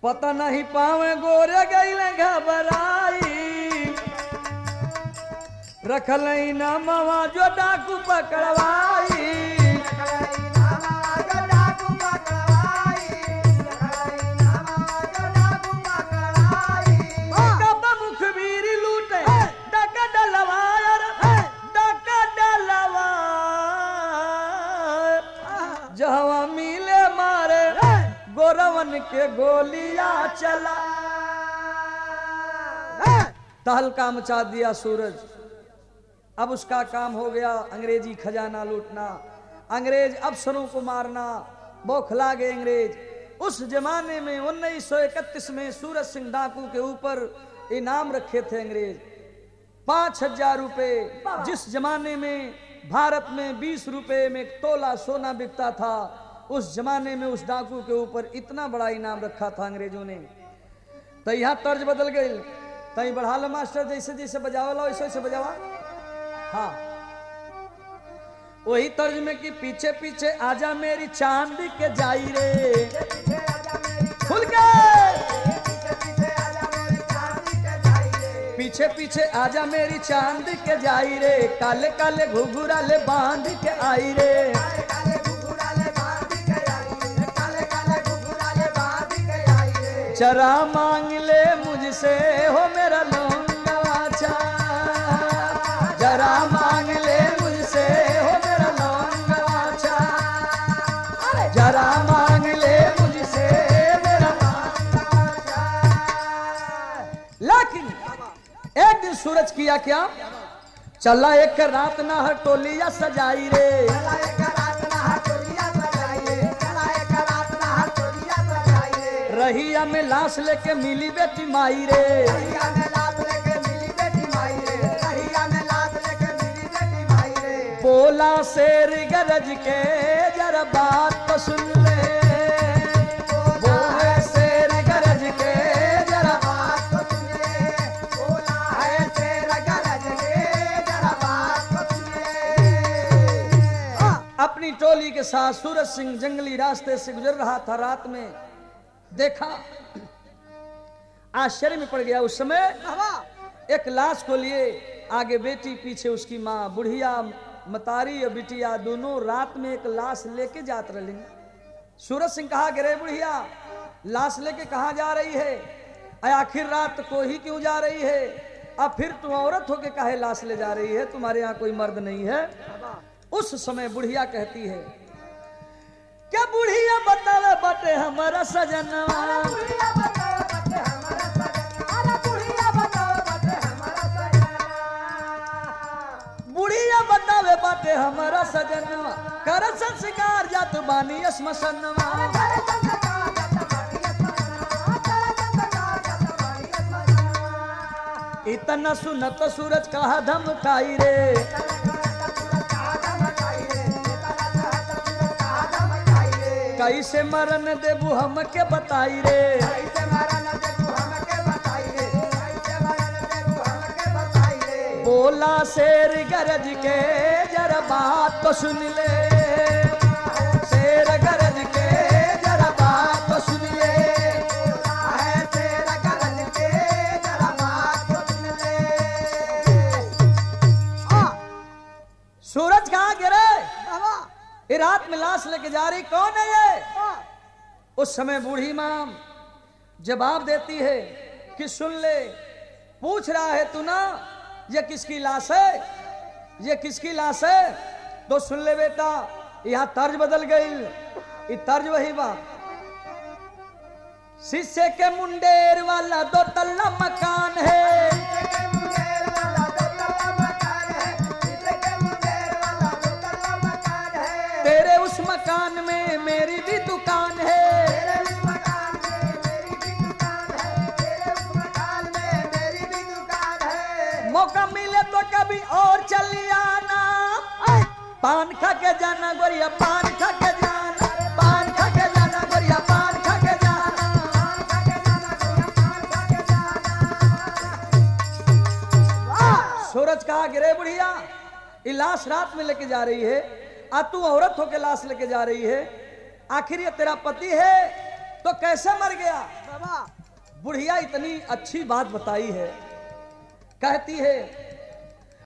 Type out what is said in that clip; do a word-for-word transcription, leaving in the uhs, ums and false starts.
पता नहीं पावे गोरे गईले घबराई रखल ना मवा जो डाकू पकड़वाई मुखबीर लूटे डका डलवायर डका डलवा जहवा मिले मारे गोरवन के गोलियां चला तहलका मचा दिया सूरज। अब उसका काम हो गया अंग्रेजी खजाना लूटना, अंग्रेज अफसरों को मारना, बौखला गए अंग्रेज। उस जमाने में उन्नीस सौ इकतीस में सूरज सिंह डाकू के ऊपर इनाम रखे थे अंग्रेज पांच हजार रुपए। जिस जमाने में भारत में बीस रुपए में तोला सोना बिकता था, उस जमाने में उस डाकू के ऊपर इतना बड़ा इनाम रखा था अंग्रेजों ने। तो यहाँ तर्ज बदल गई, तई बढ़ा लो मास्टर, जैसे जैसे बजावा वैसे वैसे बजावा। हाँ, वही तर्ज में कि पीछे पीछे आजा मेरी चांद के जाई रे खुल के, पीछे पीछे आजा मेरी चांद के जाई रे, काले काले घुघुरा ले बांध के आई रे। चरा मांग ले मुझसे हो मेरा लौंगवा चा, जरा मांग ले मुझसे हो मेरा लौंगवा चा, जरा मांग ले मुझसे मेरा लौंगवा चा। लेकिन एक दिन सूरज किया क्या, चला एक रात ना हर टोलिया सजाई रे, रहिया में लाश लेके मिली बेटी माई रे, रहिया में लाश लेके मिली बेटी माई रे, रहिया में लाश लेके मिली बेटी माई रे। बोला शेर गरज के जरा बात तो सुन ले, बोले शेर गरज के जरा बात तो सुन ले, बोला है शेर गरज के जरा बात तो सुन ले। अपनी टोली के साथ सूरज सिंह जंगली रास्ते से गुजर रहा था। रात में देखा, आश्चर्य में पड़ गया। उस समय एक लाश को लिए आगे बेटी, पीछे उसकी माँ, बुढ़िया मतारी और बिटिया दोनों रात में एक लाश लेके जात रही। सूरज सिंह कहा, गिरे बुढ़िया लाश लेके कहाँ जा रही है, आखिर रात को ही क्यों जा रही है, अब फिर तुम औरत होके काहे लाश ले जा रही है, तुम्हारे यहाँ कोई मर्द नहीं है। उस समय बुढ़िया कहती है, क्या बुढ़िया बतावे बाटे हमारा सजनवा, बुढ़िया बतावे बाटे हमारा सजनवा, बुढ़िया बतावे बाटे हमारा सजनवा, बुढ़िया बतावे बाटे हमारा सजनवा, कर संस्कार जात बानी स्मशनवा, कर संस्कार जात बानी स्मशनवा, कर संस्कार जात बानी स्मशनवा। इतना सुनत सूरज कहा धमकाई रे, कैसे मरन देबू हमके बताई रे, कैसे मरन देबू हमके बताई रे, कैसे मरन देबू हमके बताई रे। बोला शेर गरज के जरा बात तो सुन ले, शेर गरज के जरा बात तो सुन ले, है शेर गरज के जरा बात तो सुन ले। सूरज कहाँ गिरे, ये रात में लाश लेके जा रही कौन है ये। उस समय बूढ़ी मां जवाब देती है कि सुन ले, पूछ रहा है तू ना ये किसकी लाश है, ये किसकी लाश है, तो सुन ले बेटा। यहाँ तर्ज बदल गई, ये तर्ज वही बात। शीशे के मुंडेर वाला दो तल्ला मकान है, तेरे उस मकान में मेरी भी दुकान है, तेरे उस मकान में मेरी भी दुकान है, तेरे उस मकान में मेरी भी दुकान है। मौका मिले तो कभी और चली आना, पान खा के जाना गोरिया, पान खा के जाना, पान खा के जाना गोरिया, पान खा के जाना, पान खा के जाना गोरिया, पान खा के जाना। सूरज कहा गिरे बुढ़िया, ये लाश रात में लेके जा रही है, आ तू औरत होके लाश लेके जा रही है, आखिर ये तेरा पति है तो कैसे मर गया? बाबा बुढ़िया इतनी अच्छी बात बताई है, कहती है